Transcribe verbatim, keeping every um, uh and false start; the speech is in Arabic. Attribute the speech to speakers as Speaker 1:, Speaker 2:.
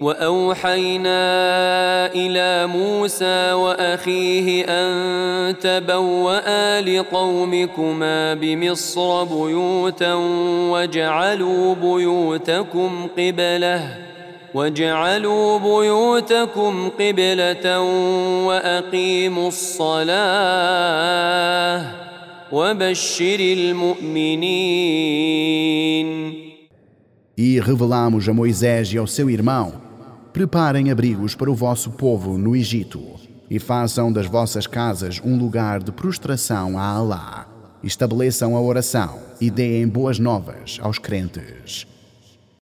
Speaker 1: وأوحينا إلى موسى وأخيه أن تبوأ لقومكما بمصر بيوتا واجعلوا بيوتكم قبلة واجعلوا بيوتكم قبلة وأقيموا الصلاة وبشر المؤمنين.
Speaker 2: E revelamos a Moisés e ao seu irmão: preparem abrigos para o vosso povo no Egito e façam das vossas casas um lugar de prostração a Alá. Estabeleçam a oração e deem boas novas aos crentes.